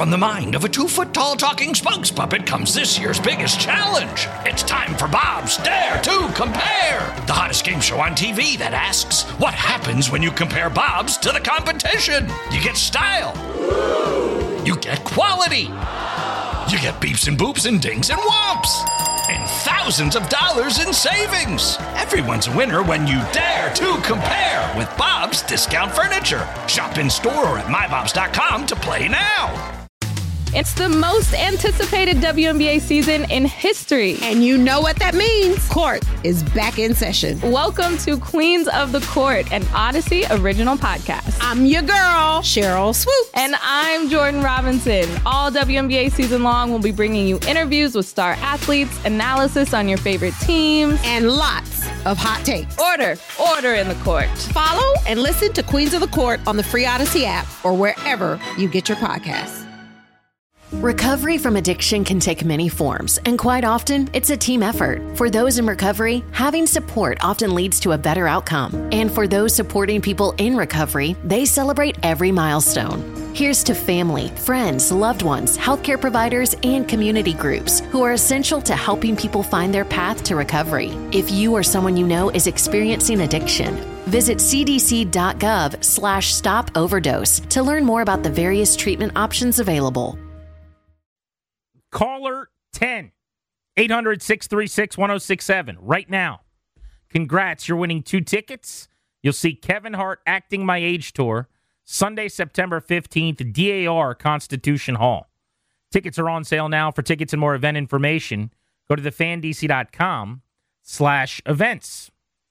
From the mind of a 2-foot-tall talking spokes puppet comes this year's biggest challenge. It's time for Bob's Dare to Compare, the hottest game show on TV that asks, what happens when you compare Bob's to the competition? You get style. You get quality. You get beeps and boops and dings and whomps. And thousands of dollars in savings. Everyone's a winner when you dare to compare with Bob's Discount Furniture. Shop in store or at mybobs.com to play now. It's the most anticipated WNBA season in history. And you know what that means. Court is back in session. Welcome to Queens of the Court, an Odyssey original podcast. I'm your girl, Cheryl Swoop. And I'm Jordan Robinson. All WNBA season long, we'll be bringing you interviews with star athletes, analysis on your favorite teams, and lots of hot takes. Order in the court. Follow and listen to Queens of the Court on the free Odyssey app or wherever you get your podcasts. Recovery from addiction can take many forms, and quite often, it's a team effort. For those in recovery, having support often leads to a better outcome. And for those supporting people in recovery, they celebrate every milestone. Here's to family, friends, loved ones, healthcare providers, and community groups who are essential to helping people find their path to recovery. If you or someone you know is experiencing addiction, visit cdc.gov/stop-overdose to learn more about the various treatment options available. Caller 10, 800-636-1067 right now. Congrats, you're winning 2 tickets. You'll see Kevin Hart acting My Age Tour Sunday, September 15th, DAR Constitution Hall. Tickets are on sale now. For tickets and more event information, go to thefandc.com/events.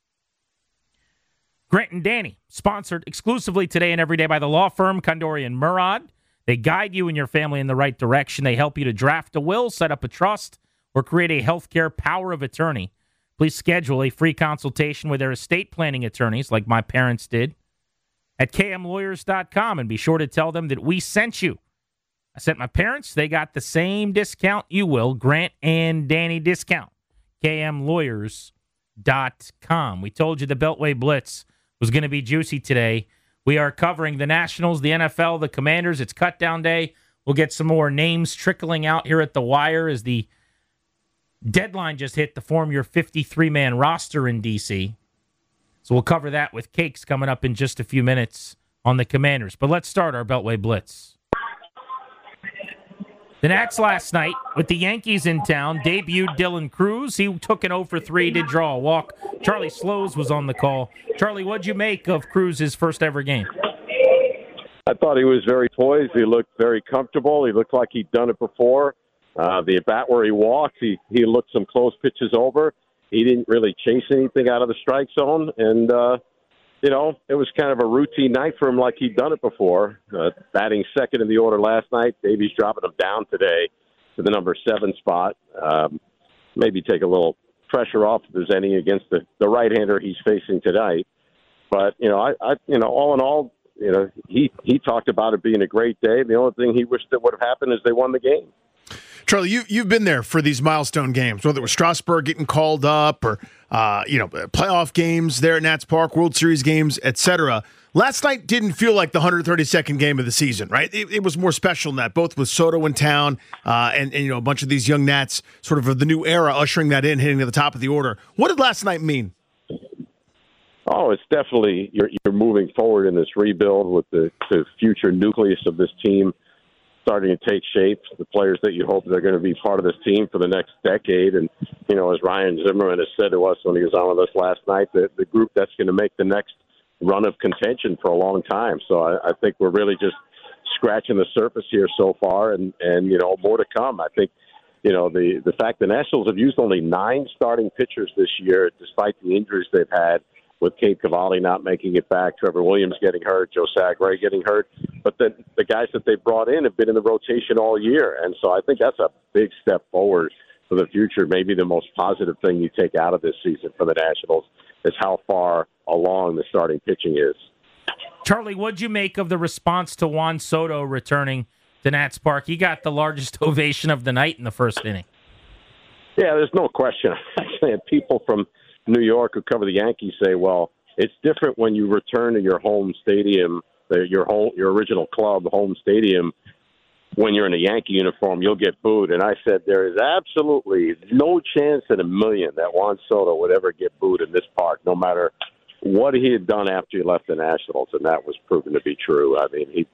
Grant and Danny, sponsored exclusively today and every day by the law firm Kondori and Murad. They guide you and your family in the right direction. They help you to draft a will, set up a trust, or create a healthcare power of attorney. Please schedule a free consultation with their estate planning attorneys, like my parents did, at kmlawyers.com, and be sure to tell them that we sent you. I sent my parents. They got the same discount you will, Grant and Danny discount, kmlawyers.com. We told you the Beltway Blitz was going to be juicy today. We are covering the Nationals, the NFL, the Commanders. It's cut down day. We'll get some more names trickling out here at the wire as the deadline just hit to form your 53-man roster in D.C. So we'll cover that with Cakes coming up in just a few minutes on the Commanders. But let's start our Beltway Blitz. The Nats last night, with the Yankees in town, debuted Dylan Cruz. He took an 0-for-3, did draw a walk. Charlie Slows was on the call. Charlie, what'd you make of Cruz's first ever game? I thought he was very poised. He looked very comfortable. He looked like he'd done it before. The at-bat where he walked, he looked some close pitches over. He didn't really chase anything out of the strike zone. And, it was kind of a routine night for him like he'd done it before. Batting second in the order last night. Davies dropping him down today to the number 7 spot. Maybe take a little pressure off if there's any against the right-hander he's facing tonight. But, all in all, he talked about it being a great day. The only thing he wished that would have happened is they won the game. Charlie, you've been there for these milestone games, whether it was Strasburg getting called up or, playoff games there at Nats Park, World Series games, etc. Last night didn't feel like the 132nd game of the season, right? It was more special than that, both with Soto in town and a bunch of these young Nats, sort of the new era, ushering that in, hitting to the top of the order. What did last night mean? Oh, it's definitely you're moving forward in this rebuild with the future nucleus of this team starting to take shape, the players that you hope they're going to be part of this team for the next decade. And, as Ryan Zimmerman has said to us when he was on with us last night, the group that's going to make the next run of contention for a long time. So I think we're really just scratching the surface here so far and more to come. I think, the fact the Nationals have used only 9 starting pitchers this year, despite the injuries they've had, with Cade Cavalli not making it back, Trevor Williams getting hurt, Joe Sagray getting hurt. But the guys that they brought in have been in the rotation all year. And so I think that's a big step forward for the future. Maybe the most positive thing you take out of this season for the Nationals is how far along the starting pitching is. Charlie, what'd you make of the response to Juan Soto returning to Nats Park? He got the largest ovation of the night in the first inning. Yeah, there's no question. Actually, people from New York who cover the Yankees say, well, it's different when you return to your home stadium, your original club, home stadium, when you're in a Yankee uniform, you'll get booed. And I said, there is absolutely no chance in a million that Juan Soto would ever get booed in this park, no matter what he had done after he left the Nationals. And that was proven to be true. I mean, he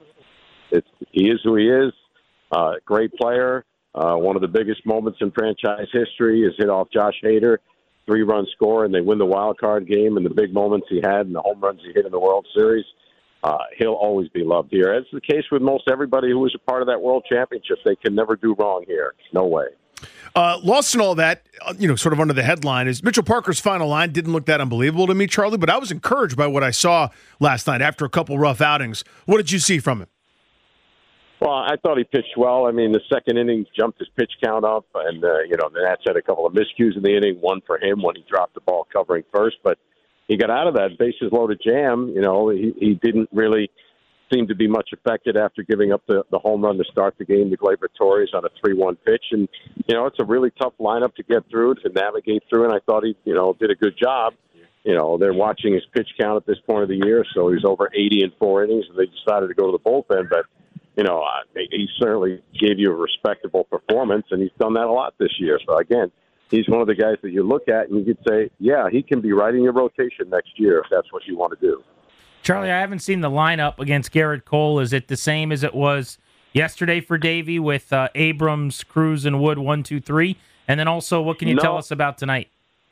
is who he is. Great player. One of the biggest moments in franchise history is hit off Josh Hader, 3-run score, and they win the wild card game, and the big moments he had and the home runs he hit in the World Series. He'll always be loved here. As the case with most everybody who was a part of that World Championship. They can never do wrong here. No way. Lost in all that, sort of under the headline, is Mitchell Parker's final line didn't look that unbelievable to me, Charlie, but I was encouraged by what I saw last night after a couple rough outings. What did you see from him? Well, I thought he pitched well. I mean, the second inning jumped his pitch count up, and, the Nats had a couple of miscues in the inning, one for him when he dropped the ball covering first, but he got out of that bases loaded jam. He didn't really seem to be much affected after giving up the home run to start the game to Gleyber Torres on a 3-1 pitch. And, it's a really tough lineup to get through, to navigate through, and I thought he, did a good job. They're watching his pitch count at this point of the year, so he's over 80 in 4 innings, and they decided to go to the bullpen. But, he certainly gave you a respectable performance, and he's done that a lot this year. So, again, he's one of the guys that you look at and you could say, yeah, he can be right in your rotation next year if that's what you want to do. Charlie, I haven't seen the lineup against Garrett Cole. Is it the same as it was yesterday for Davey with Abrams, Cruz, and Wood 1, 2, 3? And then also, what can you tell us about tonight?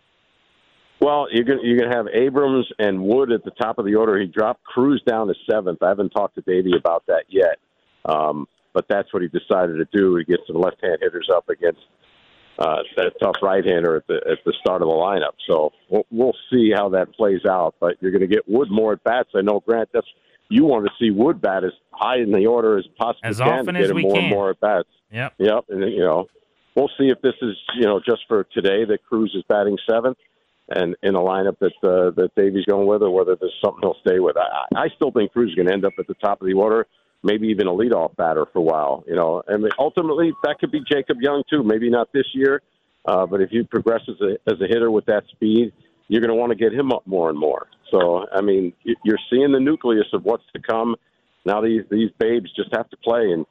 Well, you're gonna have Abrams and Wood at the top of the order. He dropped Cruz down to 7th. I haven't talked to Davey about that yet, but that's what he decided to do. He gets some left-hand hitters up against that tough right-hander at the start of the lineup. So we'll see how that plays out. But you're going to get Wood more at bats. I know, Grant, you want to see Wood bat as high in the order as possible as often to get him more and more at bats. Yep. And we'll see if this is just for today that Cruz is batting 7th and in a lineup that Davey's going with, or whether there's something he'll stay with. I still think Cruz is going to end up at the top of the order. Maybe even a leadoff batter for a while, I mean, ultimately, that could be Jacob Young, too. Maybe not this year, but if he progresses as a hitter with that speed, you're going to want to get him up more and more. So, I mean, you're seeing the nucleus of what's to come. Now these babes just have to play and,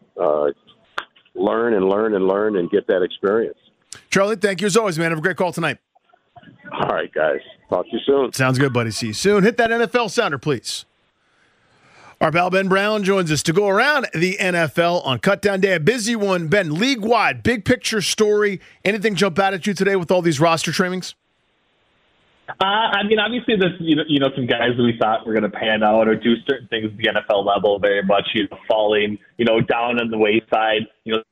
learn and get that experience. Charlie, thank you as always, man. Have a great call tonight. All right, guys. Talk to you soon. Sounds good, buddy. See you soon. Hit that NFL sounder, please. Our pal Ben Brown joins us to go around the NFL on Cutdown Day. A busy one, Ben, league-wide, big picture story. Anything jump out at you today with all these roster trimmings? I mean, obviously, there's some guys that we thought were going to pan out or do certain things at the NFL level very much falling down on the wayside.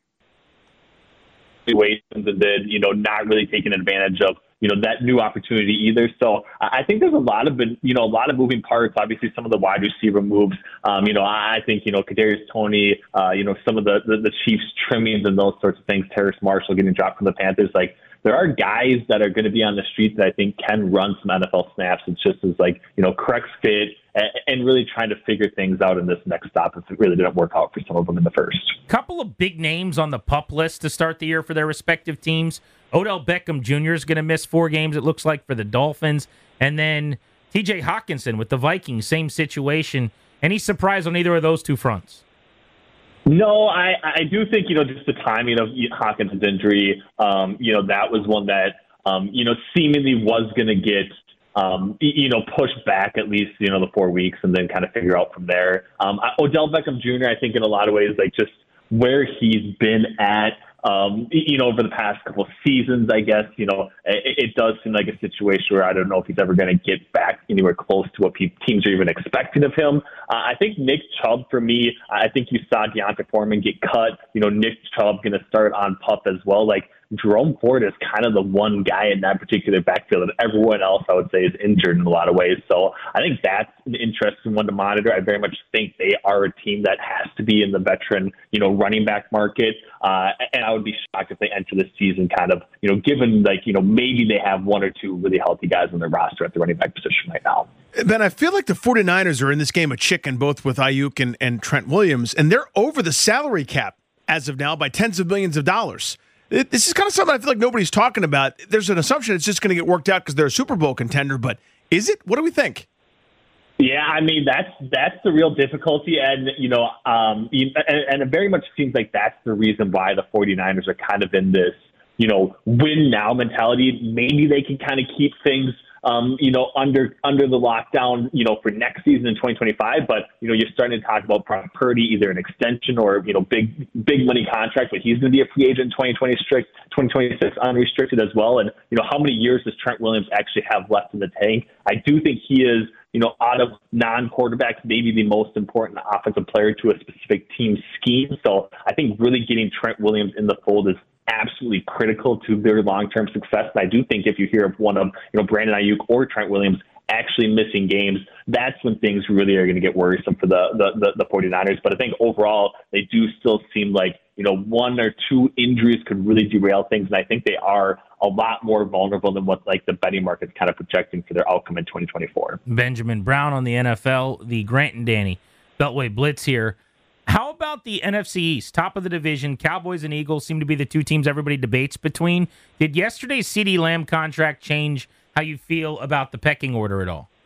Ways and did not really taking advantage of that new opportunity either. So I think there's a lot of moving parts. Obviously, some of the wide receiver moves. I think Kadarius Toney. Some of the Chiefs trimmings and those sorts of things. Terrace Marshall getting dropped from the Panthers. Like, there are guys that are going to be on the street that I think can run some NFL snaps. It's just as correct fit and really trying to figure things out in this next stop if it really didn't work out for some of them in the first. Couple of big names on the PUP list to start the year for their respective teams. Odell Beckham Jr. is going to miss 4 games, it looks like, for the Dolphins. And then TJ Hawkinson with the Vikings, same situation. Any surprise on either of those two fronts? No, I do think, just the timing of Hawkinson's injury, that was one that, seemingly was going to get, pushed back at least, the 4 weeks and then kind of figure out from there. Odell Beckham Jr., I think in a lot of ways, like just where he's been at, over the past couple of seasons, I guess, it does seem like a situation where I don't know if he's ever going to get back anywhere close to what teams are even expecting of him. I think Nick Chubb, for me, I think you saw Deonta Foreman get cut. Nick Chubb going to start on PUP as well. Like, Jerome Ford is kind of the one guy in that particular backfield, and everyone else, I would say, is injured in a lot of ways. So I think that's an interesting one to monitor. I very much think they are a team that has to be in the veteran, running back market. And I would be shocked if they enter this season kind of, given maybe they have 1 or 2 really healthy guys on their roster at the running back position right now. Ben, I feel like the 49ers are in this game of chicken, both with Ayuk and Trent Williams, and they're over the salary cap as of now by tens of millions of dollars. This is kind of something I feel like nobody's talking about. There's an assumption it's just going to get worked out because they're a Super Bowl contender, but is it? What do we think? Yeah, I mean, that's the real difficulty. And, and it very much seems like that's the reason why the 49ers are kind of in this, win now mentality. Maybe they can kind of keep things, under the lockdown, for next season in 2025. But, you're starting to talk about Brock Purdy, either an extension or, big money contract, but he's going to be a free agent in 2026 unrestricted as well. And, how many years does Trent Williams actually have left in the tank? I do think he is, out of non-quarterbacks, maybe the most important offensive player to a specific team scheme. So I think really getting Trent Williams in the fold is absolutely critical to their long-term success. And I do think if you hear of one of, Brandon Ayuk or Trent Williams actually missing games, that's when things really are going to get worrisome for the 49ers. But I think overall, they do still seem like, one or two injuries could really derail things. And I think they are a lot more vulnerable than what the betting market's kind of projecting for their outcome in 2024. Benjamin Brown on the NFL, the Grant and Danny Beltway Blitz here. How about the NFC East, top of the division? Cowboys and Eagles seem to be the two teams everybody debates between. Did yesterday's CeeDee Lamb contract change how you feel about the pecking order at all?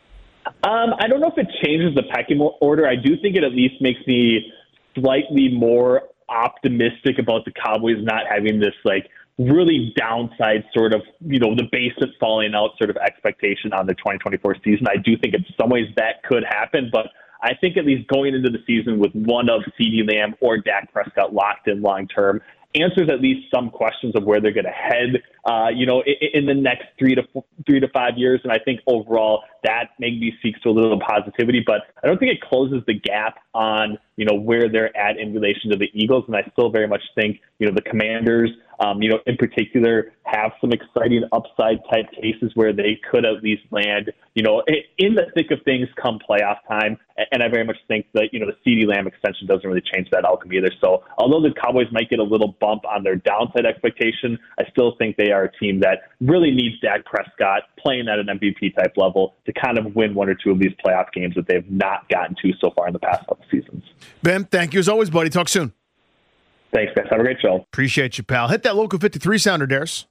I don't know if it changes the pecking order. I do think it at least makes me slightly more optimistic about the Cowboys not having this really downside sort of, the basement falling out sort of expectation on the 2024 season. I do think in some ways that could happen, but I think at least going into the season with one of CeeDee Lamb or Dak Prescott locked in long term answers at least some questions of where they're going to head, in the next 3 to 5 years. And I think overall that maybe speaks to a little positivity, but I don't think it closes the gap on, where they're at in relation to the Eagles. And I still very much think, the Commanders, in particular, have some exciting upside type cases where they could at least land, in the thick of things come playoff time. And I very much think that, the CeeDee Lamb extension doesn't really change that outcome either. So although the Cowboys might get a little bump on their downside expectation, I still think they are a team that really needs Dak Prescott playing at an MVP type level to kind of win one or two of these playoff games that they've not gotten to so far in the past couple seasons. Ben, thank you as always, buddy. Talk soon. Thanks, guys. Have a great show. Appreciate you, pal. Hit that local 53 sounder, Dares.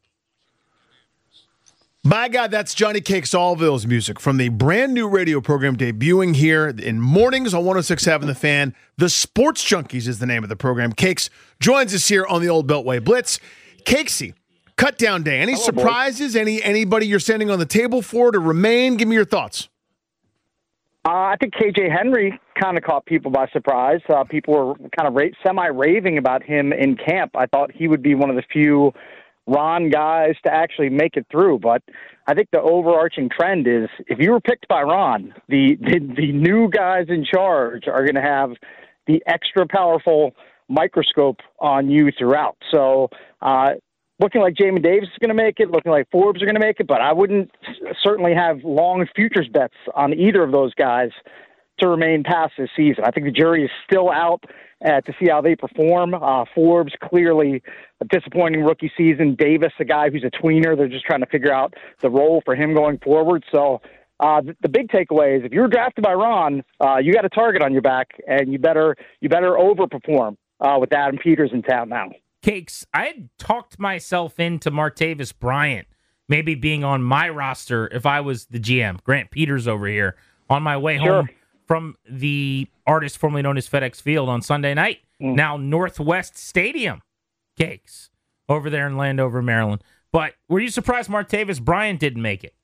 My God, that's Johnny Cakes Allville's music from the brand new radio program debuting here in mornings on 106.7 The Fan. The Sports Junkies is the name of the program. Cakes joins us here on the old Beltway Blitz. Cakesy, cut down day. Any surprises? Anybody you're standing on the table for to remain? Give me your thoughts. I think KJ Henry kind of caught people by surprise. People were kind of semi-raving about him in camp. I thought he would be one of the few Ron guys to actually make it through. But I think the overarching trend is if you were picked by Ron, the new guys in charge are going to have the extra powerful microscope on you throughout. So looking like Jamin Davis is going to make it, looking like Forbes are going to make it, but I wouldn't certainly have long futures bets on either of those guys to remain past this season. I think the jury is still out to see how they perform. Forbes, clearly a disappointing rookie season. Davis, a guy who's a tweener. They're just trying to figure out the role for him going forward. So the big takeaway is if you're drafted by Ron, you got a target on your back, and you better overperform with Adam Peters in town now. Cakes, I had talked myself into Martavis Bryant maybe being on my roster if I was the GM, Grant Peters over here, on my way home from the artist formerly known as FedEx Field on Sunday night. Now Northwest Stadium, Cakes, over there in Landover, Maryland. But were you surprised Martavis Bryant didn't make it?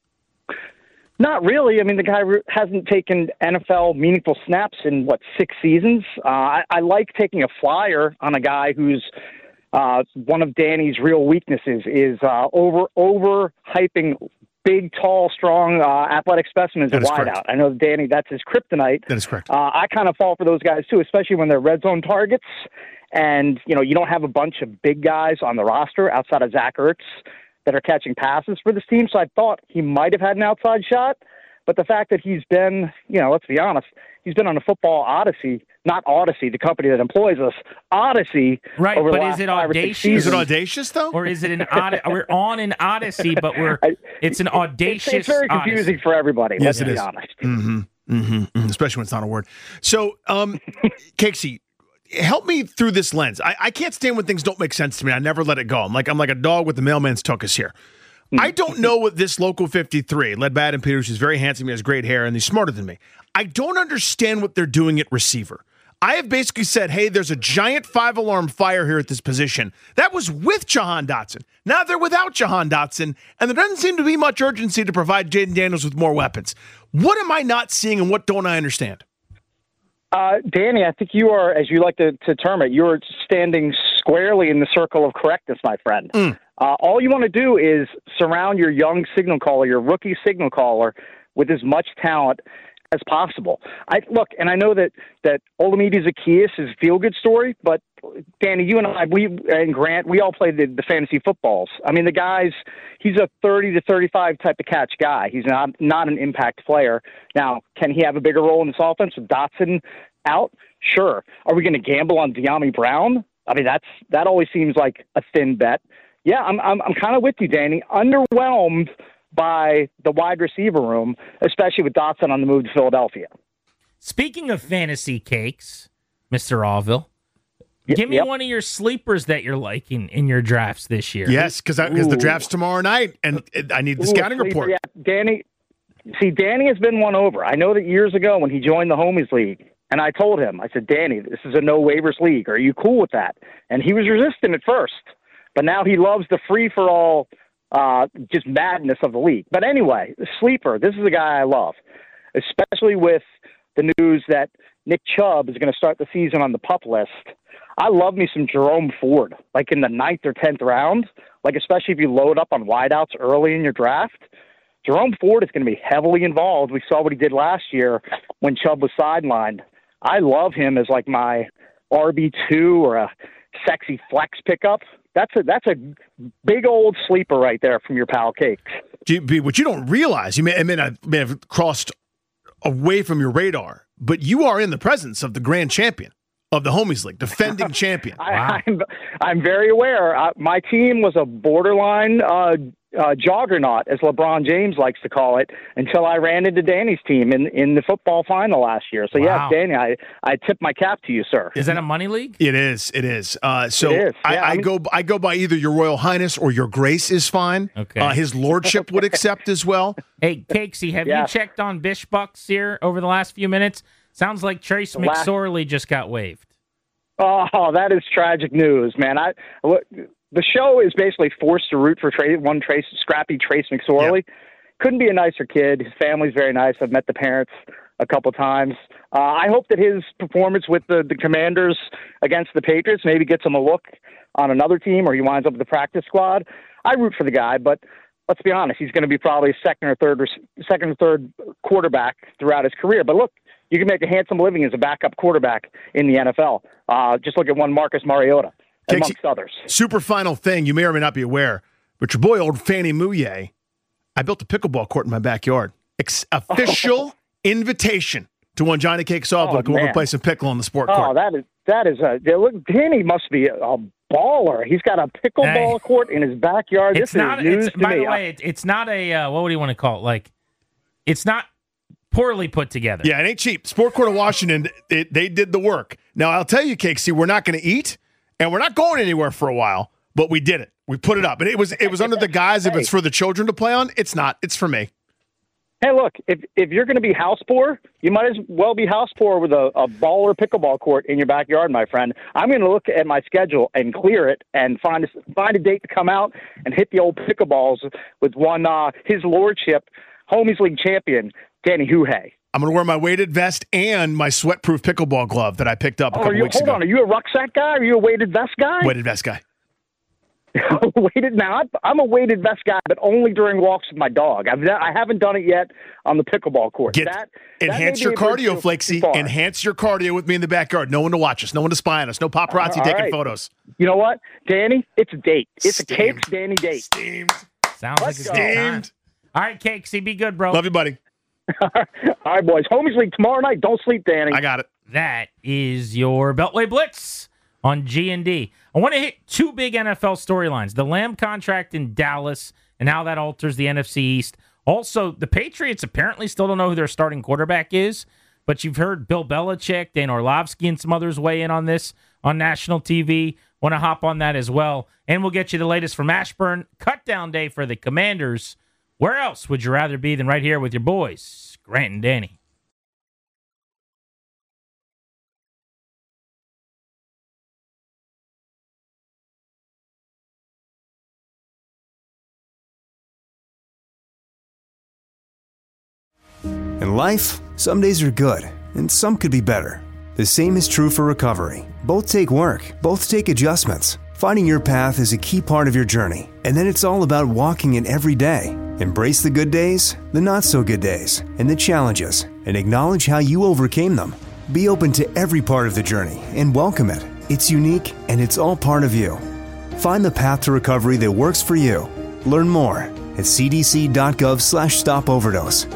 Not really. I mean, the guy hasn't taken NFL meaningful snaps in, 6 seasons? I like taking a flyer on a guy who's one of Danny's real weaknesses is over-hyping big, tall, strong, athletic specimens at wideout. I know, Danny, that's his kryptonite. That is correct. I kind of fall for those guys, too, especially when they're red zone targets. And, you don't have a bunch of big guys on the roster outside of Zach Ertz that are catching passes for this team. So I thought he might have had an outside shot. But the fact that he's been, let's be honest, he's been on a football odyssey, not Odyssey, the company that employs us, Odyssey. Right, over but the last is it 5 or 6 audacious? seasons. Is it audacious, though? Or is it we're on an Odyssey, but it's an audacious It's very confusing Odyssey. for everybody, Yes, let's it be is. honest. Especially when it's not a word. So, Cakesy, help me through this lens. I can't stand when things don't make sense to me. I never let it go. I'm like a dog with the mailman's tuchus here. I don't know what this local 53, led by Adam Peters, who's very handsome, he has great hair, and he's smarter than me. I don't understand what they're doing at receiver. I have basically said, hey, there's a giant 5-alarm fire here at this position. That was with Jahan Dotson. Now they're without Jahan Dotson, and there doesn't seem to be much urgency to provide Jaden Daniels with more weapons. What am I not seeing, and what don't I understand? Danny, I think you are, as you like to term it, you're standing squarely in the circle of correctness, my friend. All you want to do is surround your young signal caller, your rookie signal caller, with as much talent as possible. I know that Olamide Zaccheaus is a feel-good story, but Danny, you and I, and Grant, we all played the fantasy footballs. I mean, the guy's, he's a 30 to 35 type of catch guy. He's not an impact player. Now, can he have a bigger role in this offense with Dotson out? Sure. Are we going to gamble on De'Ami Brown? I mean, that always seems like a thin bet. Yeah, I'm kind of with you, Danny. Underwhelmed by the wide receiver room, especially with Dotson on the move to Philadelphia. Speaking of fantasy cakes, Mr. Allville, give me one of your sleepers that you're liking in your drafts this year. Yes, because the draft's tomorrow night, and I need the scouting report. Yeah, Danny has been won over. I know that years ago when he joined the Homies League, and I told him, I said, Danny, this is a no waivers league. Are you cool with that? And he was resistant at first, but now he loves the free-for-all just madness of the league. But anyway, the sleeper, this is a guy I love, especially with the news that Nick Chubb is going to start the season on the PUP list. I love me some Jerome Ford, like in the 9th or 10th round, like especially if you load up on wideouts early in your draft. Jerome Ford is going to be heavily involved. We saw what he did last year when Chubb was sidelined. I love him as like my RB2 or a sexy flex pickup. That's a big old sleeper right there from your pal Cakes. What you don't realize, you may have crossed away from your radar, but you are in the presence of the grand champion of the Homies League, defending champion. Wow. I'm very aware. My team was a borderline juggernaut, as LeBron James likes to call it, until I ran into Danny's team in the football final last year. So, wow. Yeah, Danny, I tip my cap to you, sir. Is that a money league? It is. So it is. Yeah, I go by either your Royal Highness or your Grace is fine. Okay. His Lordship would accept as well. Hey, Cakesy, have you checked on Bish Bucks here over the last few minutes? Sounds like Trace McSorley just got waived. Oh, that is tragic news, man. The show is basically forced to root for scrappy Trace McSorley. Yep. Couldn't be a nicer kid. His family's very nice. I've met the parents a couple times. I hope that his performance with the Commanders against the Patriots maybe gets him a look on another team, or he winds up with the practice squad. I root for the guy, but let's be honest, he's going to be probably second or third quarterback throughout his career. But look, you can make a handsome living as a backup quarterback in the NFL. Just look at one Marcus Mariota, amongst others. Super final thing, you may or may not be aware, but your boy, old Fannie Mouye, I built a pickleball court in my backyard. Official invitation to one Johnny Cakes Allville to come over and play some pickle on the sport court. Oh, that is look, Danny must be a baller. He's got a pickleball court in his backyard. This is news to me. By the way, it's not a, what would you want to call it? Like, it's not poorly put together. Yeah, it ain't cheap. Sport Court of Washington, they did the work. Now, I'll tell you, Cakesy, we're not going to eat, and we're not going anywhere for a while, but we did it. We put it up. And it was under the guise, if it's for the children to play on, it's not. It's for me. Hey, look, if you're going to be house poor, you might as well be house poor with a baller pickleball court in your backyard, my friend. I'm going to look at my schedule and clear it and find a date to come out and hit the old pickleballs with one His Lordship Homies League champion, Danny Huhay. I'm going to wear my weighted vest and my sweat-proof pickleball glove that I picked up a couple weeks ago. Hold on, are you a rucksack guy? Are you a weighted vest guy? Weighted vest guy. I'm a weighted vest guy, but only during walks with my dog. I haven't done it yet on the pickleball court. Enhance your cardio, Flakesy. Enhance your cardio with me in the backyard. No one to watch us. No one to spy on us. No paparazzi taking photos. You know what, Danny? It's a date. It's a Cakes Danny date. Steamed. Sounds like a good time. All right, Cakesy, be good, bro. Love you, buddy. All right, boys. Homies League tomorrow night. Don't sleep, Danny. I got it. That is your Beltway Blitz on G&D. I want to hit two big NFL storylines. The Lamb contract in Dallas and how that alters the NFC East. Also, the Patriots apparently still don't know who their starting quarterback is, but you've heard Bill Belichick, Dan Orlovsky, and some others weigh in on this on national TV. Want to hop on that as well. And we'll get you the latest from Ashburn. Cutdown day for the Commanders. Where else would you rather be than right here with your boys, Grant and Danny? In life, some days are good, and some could be better. The same is true for recovery. Both take work, both take adjustments. Finding your path is a key part of your journey, and then it's all about walking it every day. Embrace the good days, the not-so-good days, and the challenges, and acknowledge how you overcame them. Be open to every part of the journey and welcome it. It's unique, and it's all part of you. Find the path to recovery that works for you. Learn more at cdc.gov/stopoverdose.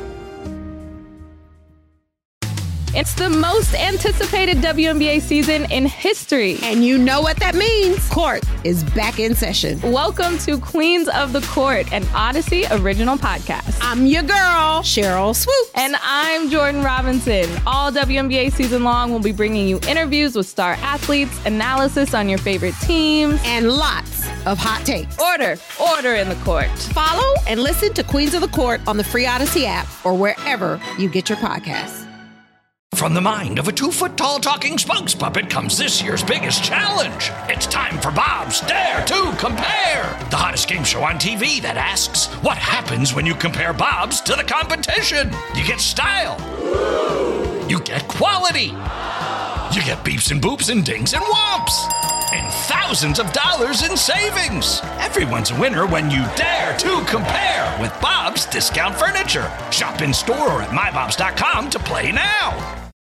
It's the most anticipated WNBA season in history. And you know what that means. Court is back in session. Welcome to Queens of the Court, an Odyssey original podcast. I'm your girl, Cheryl Swoops. And I'm Jordan Robinson. All WNBA season long, we'll be bringing you interviews with star athletes, analysis on your favorite teams, and lots of hot takes. Order in the court. Follow and listen to Queens of the Court on the free Odyssey app or wherever you get your podcasts. From the mind of a 2-foot-tall talking spokes puppet comes this year's biggest challenge. It's time for Bob's Dare to Compare, the hottest game show on TV that asks, what happens when you compare Bob's to the competition? You get style. You get quality. You get beeps and boops and dings and whomps. And thousands of dollars in savings. Everyone's a winner when you dare to compare with Bob's Discount Furniture. Shop in store or at mybobs.com to play now.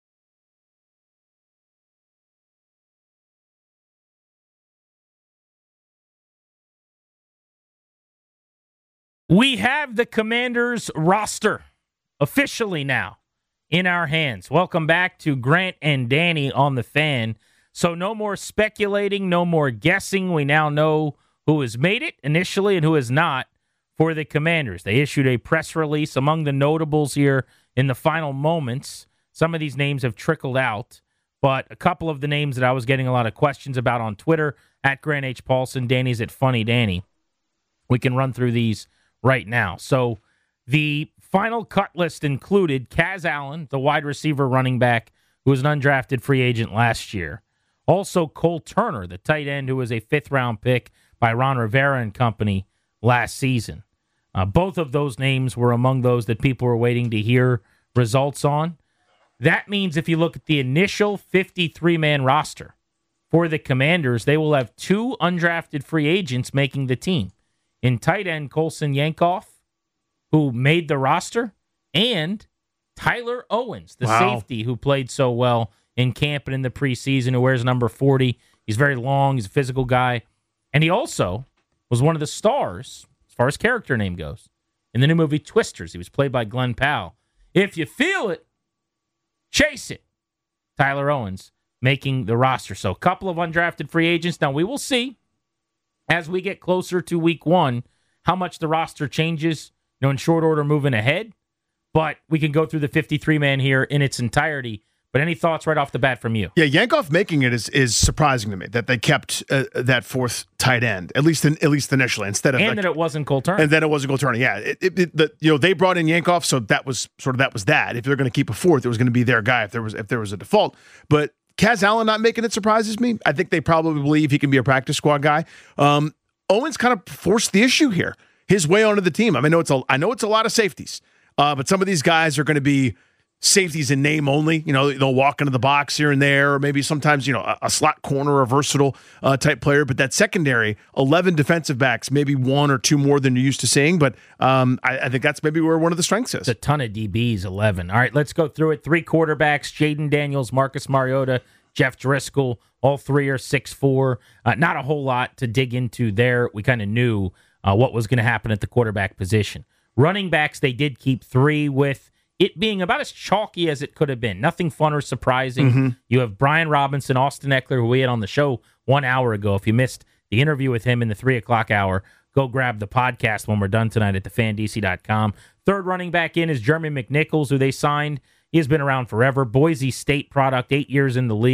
We have the Commanders roster officially now in our hands. Welcome back to Grant and Danny on the Fan. So no more speculating, no more guessing. We now know who has made it initially and who has not for the Commanders. They issued a press release among the notables here in the final moments. Some of these names have trickled out, but a couple of the names that I was getting a lot of questions about on Twitter, at Grant H. Paulson, Danny's at Funny Danny. We can run through these right now. So the final cut list included Kaz Allen, the wide receiver running back, who was an undrafted free agent last year. Also Cole Turner, the tight end, who was a fifth-round pick by Ron Rivera and company last season. Both of those names were among those that people were waiting to hear results on. That means if you look at the initial 53-man roster for the Commanders, they will have two undrafted free agents making the team. In tight end, Colson Yankoff, who made the roster, and Tyler Owens, the safety who played so well in camp and in the preseason, who wears number 40. He's very long. He's a physical guy. And he also was one of the stars, as far as character name goes, in the new movie Twisters. He was played by Glenn Powell. If you feel it, chase it. Tyler Owens making the roster. So a couple of undrafted free agents. Now we will see as we get closer to week one how much the roster changes, in short order moving ahead. But we can go through the 53-man here in its entirety. But any thoughts right off the bat from you? Yeah, Yankoff making it is surprising to me that they kept that fourth tight end, at least initially, instead of that it wasn't Cole Turner. And then it wasn't Cole Turner. Yeah, they brought in Yankoff, so that was that. If they're going to keep a fourth, it was going to be their guy if there was a default. But Kaz Allen not making it surprises me. I think they probably believe he can be a practice squad guy. Owens kind of forced the issue here, his way onto the team. I know it's a lot of safeties, but some of these guys are going to be safeties in name only. They'll walk into the box here and there, or maybe sometimes, a slot corner or versatile type player. But that secondary, 11 defensive backs, maybe one or two more than you're used to seeing. But I think that's maybe where one of the strengths is. It's a ton of DBs, 11. All right, let's go through it. 3 quarterbacks, Jaden Daniels, Marcus Mariota, Jeff Driscoll. All 3 are 6'4". Not a whole lot to dig into there. We kind of knew what was going to happen at the quarterback position. Running backs, they did keep 3, with it being about as chalky as it could have been. Nothing fun or surprising. Mm-hmm. You have Brian Robinson, Austin Eckler, who we had on the show 1 hour ago. If you missed the interview with him in the 3 o'clock hour, go grab the podcast when we're done tonight at thefandc.com. Third running back in is Jeremy McNichols, who they signed. He has been around forever. Boise State product, 8 years in the league.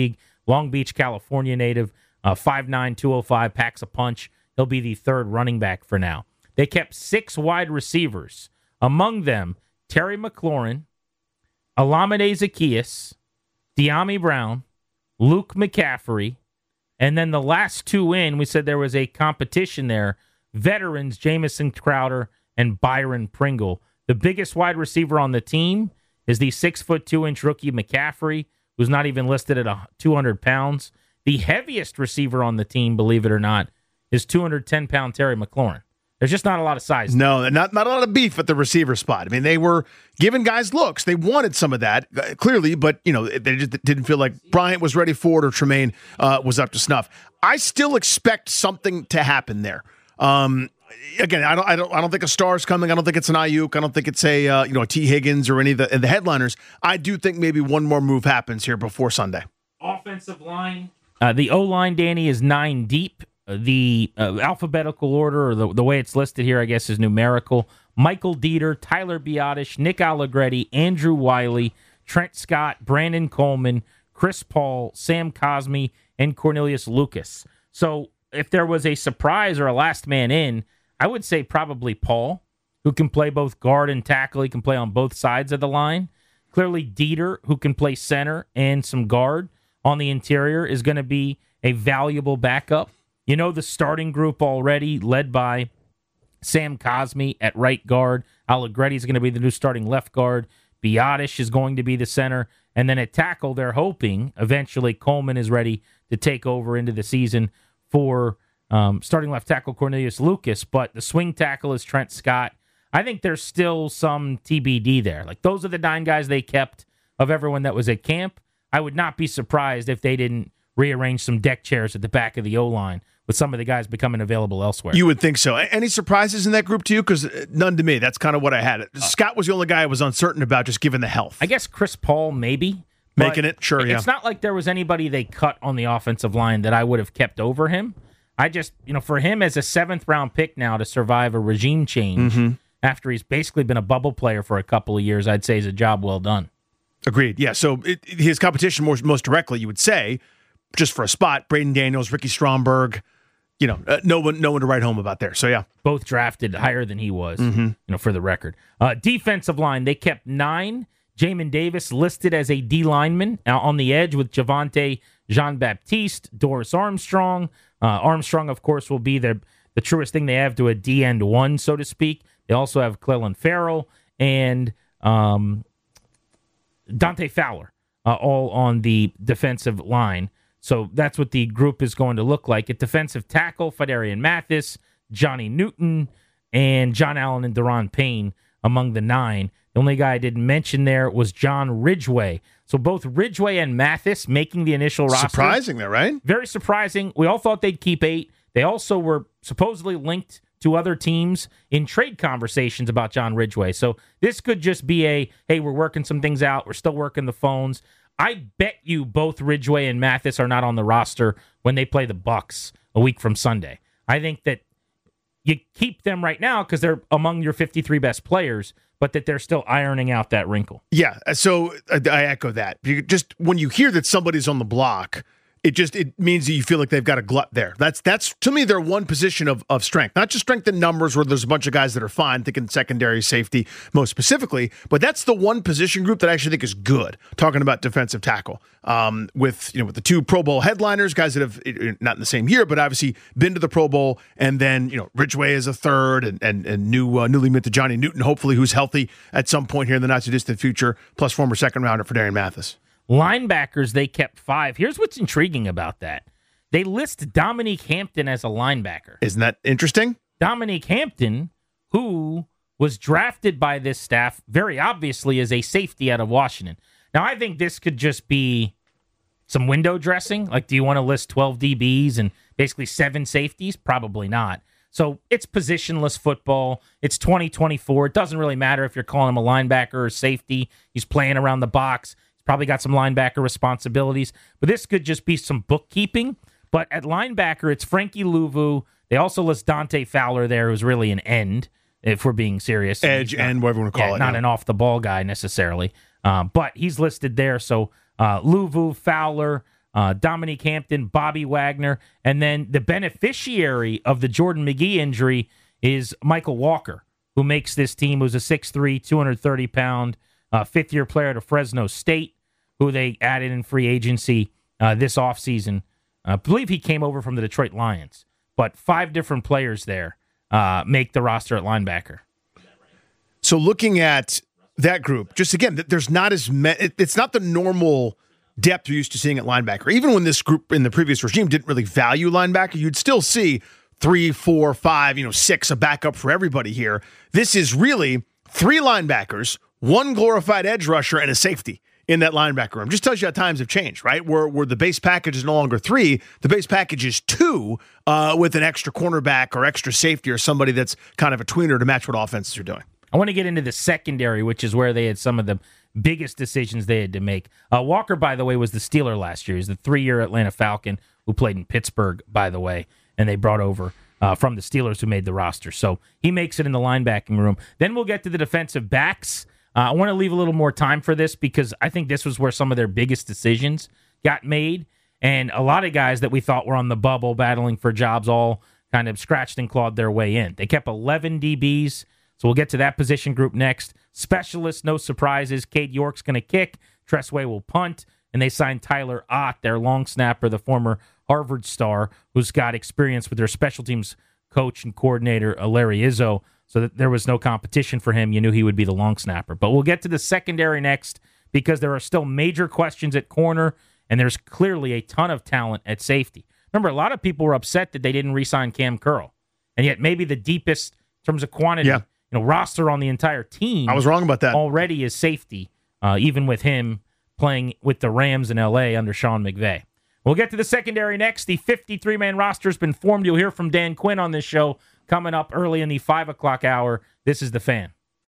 Long Beach, California native, 5'9", 205, packs a punch. He'll be the third running back for now. They kept 6 wide receivers. Among them, Terry McLaurin, Olamide Zaccheaus, De'Ami Brown, Luke McCaffrey, and then the last 2 in, we said there was a competition there, veterans Jamison Crowder and Byron Pringle. The biggest wide receiver on the team is the 6'2" rookie McCaffrey, who's not even listed at 200 pounds. The heaviest receiver on the team, believe it or not, is 210-pound Terry McLaurin. There's just not a lot of size. No, not a lot of beef at the receiver spot. I mean, they were giving guys looks. They wanted some of that, clearly, but they just didn't feel like Bryant was ready for it or Tremaine was up to snuff. I still expect something to happen there. Again, I don't think a star's coming. I don't think it's an Ayuk. I don't think it's a T. Higgins or any of the headliners. I do think maybe one more move happens here before Sunday. Offensive line. The O-line, Danny, is 9 deep. The alphabetical order, or the way it's listed here, I guess, is numerical. Michael Dieter, Tyler Biadasz, Nick Allegretti, Andrew Wiley, Trent Scott, Brandon Coleman, Chris Paul, Sam Cosmi, and Cornelius Lucas. So if there was a surprise or a last man in, I would say probably Paul, who can play both guard and tackle. He can play on both sides of the line. Clearly Dieter, who can play center and some guard on the interior, is going to be a valuable backup. You know the starting group already, led by Sam Cosmi at right guard. Allegretti is going to be the new starting left guard. Biadasz is going to be the center. And then at tackle, they're hoping eventually Coleman is ready to take over into the season for starting left tackle Cornelius Lucas. But the swing tackle is Trent Scott. I think there's still some TBD there. Like, those are the 9 guys they kept of everyone that was at camp. I would not be surprised if they didn't rearrange some deck chairs at the back of the O-line with some of the guys becoming available elsewhere. You would think so. Any surprises in that group to you? Because none to me. That's kind of what I had. Scott was the only guy I was uncertain about, just given the health. I guess Chris Paul, maybe. Making it, sure, yeah. It's not like there was anybody they cut on the offensive line that I would have kept over him. I just, for him as a 7th-round pick now to survive a regime change after he's basically been a bubble player for a couple of years, I'd say is a job well done. Agreed, yeah. So his competition most directly, you would say, just for a spot, Braden Daniels, Ricky Stromberg, no one to write home about there. So, yeah. Both drafted higher than he was, for the record. Defensive line, they kept 9. Jamin Davis listed as a D lineman on the edge with Javonte Jean-Baptiste, Doris Armstrong. Armstrong, of course, will be the truest thing they have to a D-end 1, so to speak. They also have Clelin Ferrell and Dante Fowler all on the defensive line. So that's what the group is going to look like. At defensive tackle, Fidarian Mathis, Johnny Newton, and John Allen and Daron Payne among the 9. The only guy I didn't mention there was John Ridgeway. So both Ridgeway and Mathis making the initial roster. Surprising there, right? Very surprising. We all thought they'd keep 8. They also were supposedly linked to other teams in trade conversations about John Ridgeway. So this could just be hey, we're working some things out. We're still working the phones. I bet you both Ridgeway and Mathis are not on the roster when they play the Bucs a week from Sunday. I think that you keep them right now because they're among your 53 best players, but that they're still ironing out that wrinkle. Yeah, so I echo that. Just when you hear that somebody's on the block, it means that you feel like they've got a glut there. That's to me their one position of strength. Not just strength in numbers where there's a bunch of guys that are fine, thinking secondary safety most specifically, but that's the one position group that I actually think is good. Talking about defensive tackle. With the 2 Pro Bowl headliners, guys that have not in the same year, but obviously been to the Pro Bowl, and then Ridgeway is a 3rd, and newly minted Johnny Newton, hopefully, who's healthy at some point here in the not too distant future, plus former 2nd rounder for Fidarian Mathis. Linebackers, they kept 5. Here's what's intriguing about that. They list Dominique Hampton as a linebacker. Isn't that interesting? Dominique Hampton, who was drafted by this staff, very obviously as a safety out of Washington. Now, I think this could just be some window dressing. Like, do you want to list 12 DBs and basically 7 safeties? Probably not. So it's positionless football. It's 2024. It doesn't really matter if you're calling him a linebacker or safety. He's playing around the box. Probably got some linebacker responsibilities, but this could just be some bookkeeping. But at linebacker, it's Frankie Louvu. They also list Dante Fowler there, who's really an end, if we're being serious. Edge, end, whatever you want to call it. Not an off-the-ball guy necessarily, but he's listed there. So Louvu, Fowler, Dominique Hampton, Bobby Wagner, and then the beneficiary of the Jordan McGee injury is Michael Walker, who makes this team, who's a 6'3", 230-pound, fifth-year player to Fresno State, who they added in free agency this offseason. I believe he came over from the Detroit Lions. But 5 different players there make the roster at linebacker. So looking at that group, just again, there's not as many. It's not the normal depth you're used to seeing at linebacker. Even when this group in the previous regime didn't really value linebacker, you'd still see 3, 4, 5, 6, a backup for everybody here. This is really 3 linebackers, 1 glorified edge rusher, and a safety in that linebacker room. Just tells you how times have changed, right? Where the base package is no longer 3, the base package is 2 with an extra cornerback or extra safety or somebody that's kind of a tweener to match what offenses are doing. I want to get into the secondary, which is where they had some of the biggest decisions they had to make. Walker, by the way, was the Steeler last year. He's the 3-year Atlanta Falcon who played in Pittsburgh, by the way, and they brought over from the Steelers who made the roster. So he makes it in the linebacking room. Then we'll get to the defensive backs. I want to leave a little more time for this because I think this was where some of their biggest decisions got made. And a lot of guys that we thought were on the bubble battling for jobs all kind of scratched and clawed their way in. They kept 11 DBs, so we'll get to that position group next. Specialists, no surprises. Cade York's going to kick. Tressway will punt. And they signed Tyler Ott, their long snapper, the former Harvard star, who's got experience with their special teams coach and coordinator, Larry Izzo. So that there was no competition for him. You knew he would be the long snapper. But we'll get to the secondary next because there are still major questions at corner, and there's clearly a ton of talent at safety. Remember, a lot of people were upset that they didn't re-sign Cam Curl, and yet maybe the deepest in terms of quantity, roster on the entire team. I was wrong about that. Already is safety, even with him playing with the Rams in L.A. under Sean McVay. We'll get to the secondary next. The 53-man roster has been formed. You'll hear from Dan Quinn on this show coming up early in the 5 o'clock hour. This is The Fan.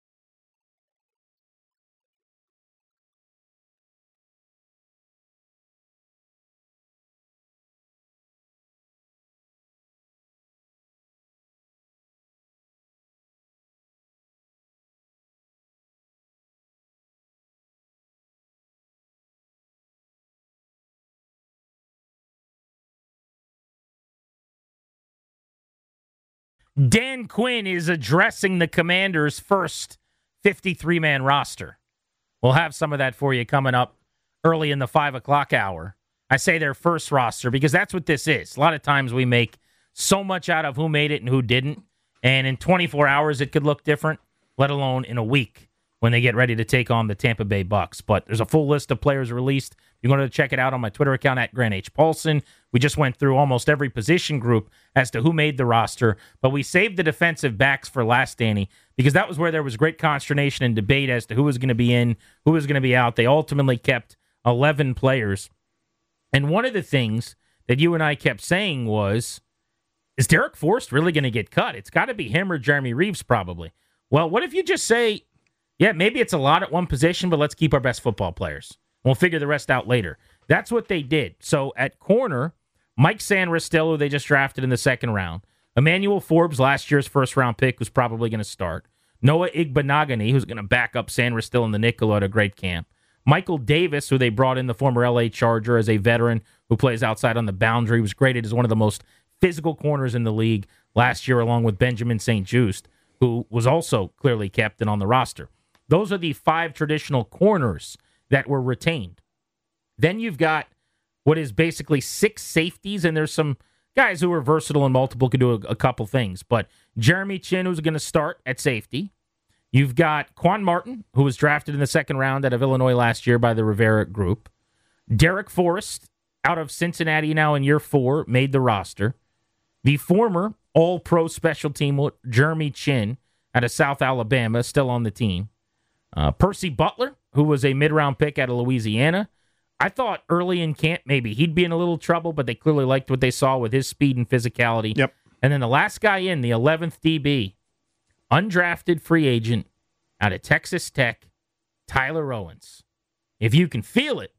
Dan Quinn is addressing the Commanders' first 53-man roster. We'll have some of that for you coming up early in the 5 o'clock hour. I say their first roster because that's what this is. A lot of times we make so much out of who made it and who didn't, and in 24 hours it could look different, let alone in a week when they get ready to take on the Tampa Bay Bucks. But there's a full list of players released. You're going to check it out on my Twitter account at Grant H. Paulson. We just went through almost every position group as to who made the roster, but we saved the defensive backs for last, Danny, because that was where there was great consternation and debate as to who was going to be in, who was going to be out. They ultimately kept 11 players. And one of the things that you and I kept saying was, is Derek Forrest really going to get cut? It's got to be him or Jeremy Reeves probably. Well, what if you just say, yeah, maybe it's a lot at one position, but let's keep our best football players. We'll figure the rest out later. That's what they did. So at corner, Mike Sanristil, who they just drafted in the second round. Emmanuel Forbes, last year's first-round pick, was probably going to start. Noah Igbenogany, who's going to back up Sanristil in the nickel at a great camp. Michael Davis, who they brought in, the former L.A. Charger, as a veteran who plays outside on the boundary, was graded as one of the most physical corners in the league last year, along with Benjamin St. Juste, who was also clearly captain on the roster. Those are the 5 traditional corners that were retained. Then you've got what is basically 6 safeties, and there's some guys who are versatile and multiple, can do a couple things. But Jeremy Chin, who's going to start at safety. You've got Quan Martin, who was drafted in the second round out of Illinois last year by the Rivera Group. Derek Forrest, out of Cincinnati now in year 4, made the roster. The former All-Pro special team, Jeremy Chin, out of South Alabama, still on the team. Percy Butler, who was a mid-round pick out of Louisiana. I thought early in camp maybe he'd be in a little trouble, but they clearly liked what they saw with his speed and physicality. Yep. And then the last guy in, the 11th DB, undrafted free agent out of Texas Tech, Tyler Owens. If you can feel it,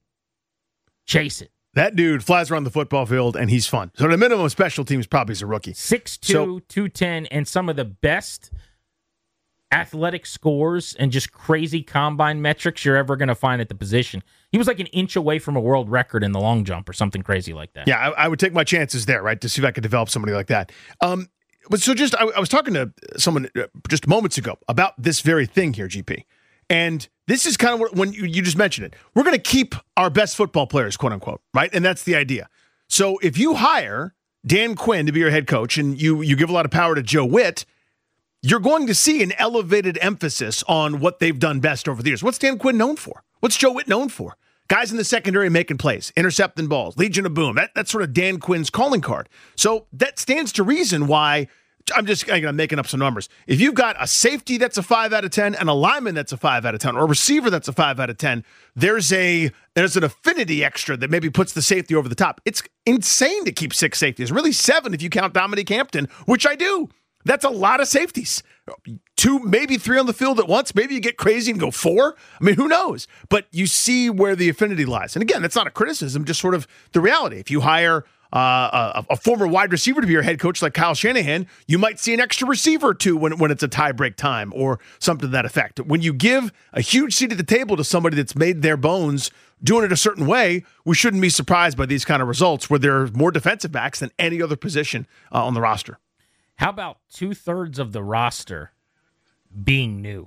chase it. That dude flies around the football field, and he's fun. So the minimum special teams probably is a rookie. 6'2", 210, and some of the best athletic scores and just crazy combine metrics you're ever going to find at the position. He was like an inch away from a world record in the long jump or something crazy like that. Yeah, I would take my chances there, right, to see if I could develop somebody like that. But so just, I was talking to someone just moments ago about this very thing here, GP. And this is kind of what, when you just mentioned it, we're going to keep our best football players, quote unquote, right? And that's the idea. So if you hire Dan Quinn to be your head coach and you give a lot of power to Joe Witt, you're going to see an elevated emphasis on what they've done best over the years. What's Dan Quinn known for? What's Joe Witt known for? Guys in the secondary making plays, intercepting balls, Legion of Boom. That's sort of Dan Quinn's calling card. So that stands to reason why, I'm making up some numbers. If you've got a safety that's a 5 out of 10 and a lineman that's a 5 out of 10 or a receiver that's a 5 out of 10, there's an affinity extra that maybe puts the safety over the top. It's insane to keep 6 safeties, really 7 if you count Dominique Hampton, which I do. That's a lot of safeties. 2, maybe 3 on the field at once. Maybe you get crazy and go 4. I mean, who knows? But you see where the affinity lies. And again, that's not a criticism, just sort of the reality. If you hire a former wide receiver to be your head coach like Kyle Shanahan, you might see an extra receiver or 2 when it's a tie break time or something to that effect. When you give a huge seat at the table to somebody that's made their bones doing it a certain way, we shouldn't be surprised by these kind of results where there are more defensive backs than any other position on the roster. How about 2/3 of the roster being new?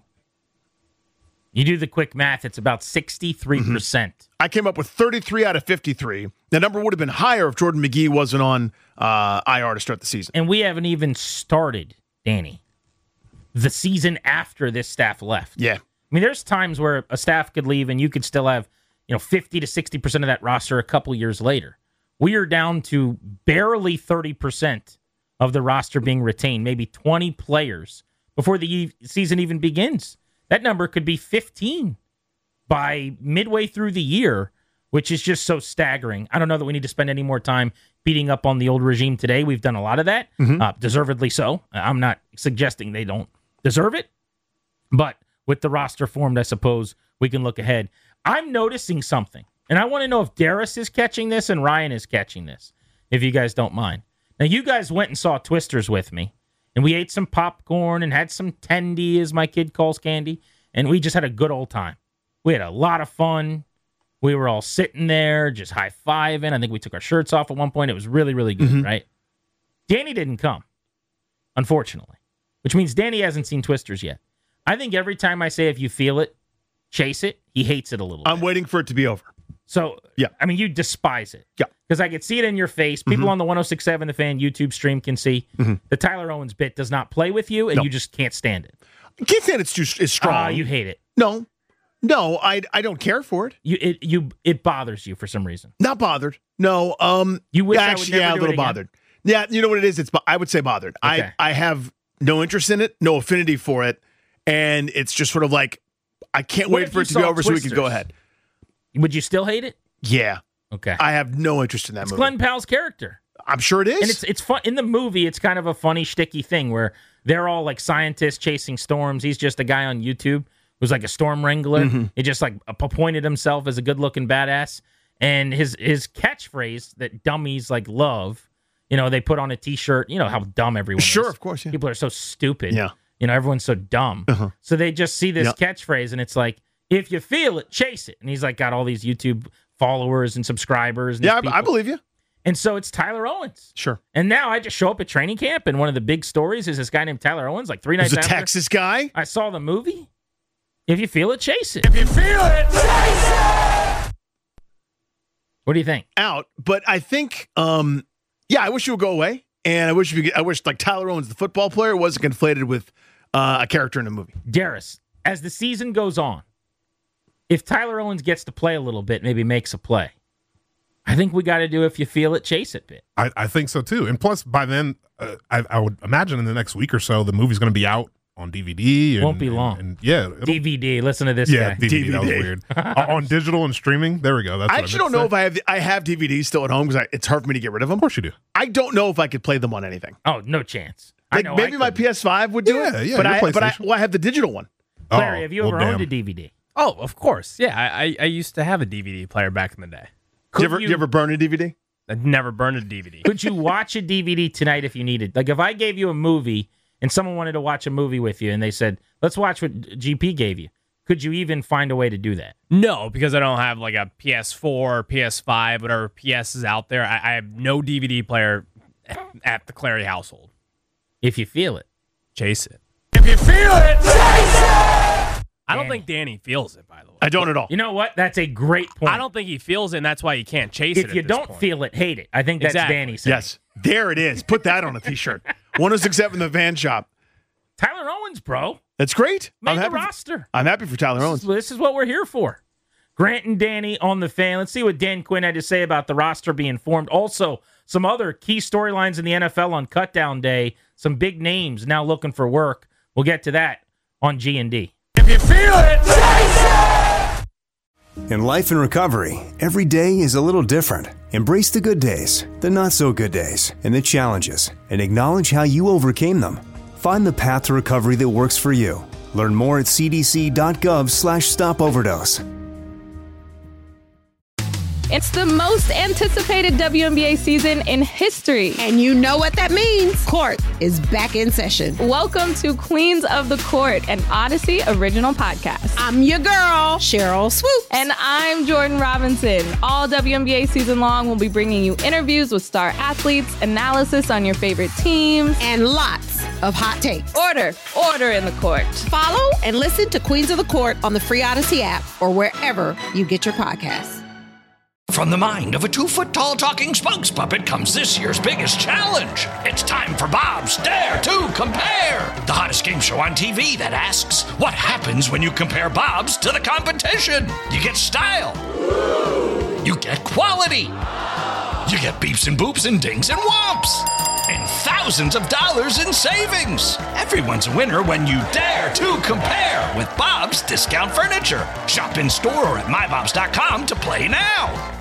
You do the quick math, it's about 63%. I came up with 33 out of 53. The number would have been higher if Jordan McGee wasn't on IR to start the season. And we haven't even started, Danny, the season after this staff left. Yeah. I mean, there's times where a staff could leave and you could still have, 50 to 60% of that roster a couple years later. We are down to barely 30% of the roster being retained, maybe 20 players before the season even begins. That number could be 15 by midway through the year, which is just so staggering. I don't know that we need to spend any more time beating up on the old regime today. We've done a lot of that, deservedly so. I'm not suggesting they don't deserve it, but with the roster formed, I suppose we can look ahead. I'm noticing something, and I want to know if Darius is catching this and Ryan is catching this, if you guys don't mind. Now, you guys went and saw Twisters with me, and we ate some popcorn and had some tendy, as my kid calls candy, and we just had a good old time. We had a lot of fun. We were all sitting there, just high-fiving. I think we took our shirts off at one point. It was really, really good, right? Danny didn't come, unfortunately, which means Danny hasn't seen Twisters yet. I think every time I say if you feel it, chase it, he hates it a little bit. I'm waiting for it to be over. So, yeah, I mean, you despise it. Yeah. Because I could see it in your face. People on the 106.7 The Fan YouTube stream can see the Tyler Owens bit does not play with you, and you just can't stand it. I can't stand it's strong. You hate it. No, I don't care for it. It bothers you for some reason. Not bothered. No. You wish actually, I would never a little bothered. Yeah, you know what it is? I would say bothered. Okay. I have no interest in it, no affinity for it, and it's just sort of like I can't wait for it to be over so we can go ahead. Would you still hate it? Yeah. Okay. I have no interest in that movie. It's Glenn Powell's character. I'm sure it is. And it's fun. In the movie, it's kind of a funny, shticky thing where they're all like scientists chasing storms. He's just a guy on YouTube who's like a storm wrangler. He just like appointed himself as a good-looking badass. And his catchphrase that dummies like love, they put on a T-shirt. You know how dumb everyone is. Sure, of course. Yeah. People are so stupid. Yeah. Everyone's so dumb. So they just see this catchphrase and it's like, if you feel it, chase it. And he's like got all these YouTube followers and subscribers. And yeah, I believe you. And so it's Tyler Owens. Sure. And now I just show up at training camp, and one of the big stories is this guy named Tyler Owens, like 3 nights after. He's a Texas guy? I saw the movie. If you feel it, chase it. If you feel it, chase it! What do you think? Out. But I think, I wish it would go away. And I wish like Tyler Owens, the football player, wasn't conflated with a character in a movie. Darius, as the season goes on, if Tyler Owens gets to play a little bit, maybe makes a play, I think we got to do if you feel it, chase it bit. I think so too. And plus, by then, I would imagine in the next week or so, the movie's going to be out on DVD. Won't be long. And DVD. Listen to this guy. DVD. That was weird. On digital and streaming. There we go. That's I actually don't know if I have DVDs still at home because it's hard for me to get rid of them. Of course you do. I don't know if I could play them on anything. Oh, no chance. Like maybe my PS5 would do it. Yeah, but I have the digital one. Larry, have you ever owned a DVD? Oh, of course. Yeah, I used to have a DVD player back in the day. Did you ever burn a DVD? I'd never burned a DVD. Could you watch a DVD tonight if you needed? Like if I gave you a movie and someone wanted to watch a movie with you and they said, Let's watch what GP gave you. Could you even find a way to do that? No, because I don't have like a PS4, PS5, whatever PS is out there. I have no DVD player at the Clary household. If you feel it, chase it. If you feel it, chase it! I don't think Danny feels it, by the way. I don't at all. You know what? That's a great point. I don't think he feels it, and that's why he can't chase it. If you don't feel it, hate it. I think that's Danny saying. Yes. There it is. Put that on a t-shirt. 106.7 in the Van Shop. Tyler Owens, bro. That's great. Made the roster. I'm happy for Tyler Owens. This is what we're here for. Grant and Danny on the Fan. Let's see what Dan Quinn had to say about the roster being formed. Also, some other key storylines in the NFL on Cutdown Day. Some big names now looking for work. We'll get to that on G&D. If you feel it, chase it! In life and recovery, every day is a little different. Embrace the good days, the not so good days, and the challenges, and acknowledge how you overcame them. Find the path to recovery that works for you. Learn more at cdc.gov/stopoverdose. It's the most anticipated WNBA season in history. And you know what that means. Court is back in session. Welcome to Queens of the Court, an Odyssey original podcast. I'm your girl, Cheryl Swoops. And I'm Jordan Robinson. All WNBA season long, we'll be bringing you interviews with star athletes, analysis on your favorite teams, and lots of hot takes. Order in the court. Follow and listen to Queens of the Court on the free Odyssey app or wherever you get your podcasts. From the mind of a 2-foot-tall talking spokes puppet comes this year's biggest challenge. It's time for Bob's Dare to Compare, the hottest game show on TV that asks, what happens when you compare Bob's to the competition? You get style. You get quality. You get beeps and boops and dings and whomps. And thousands of dollars in savings. Everyone's a winner when you dare to compare with Bob's Discount Furniture. Shop in store or at mybobs.com to play now.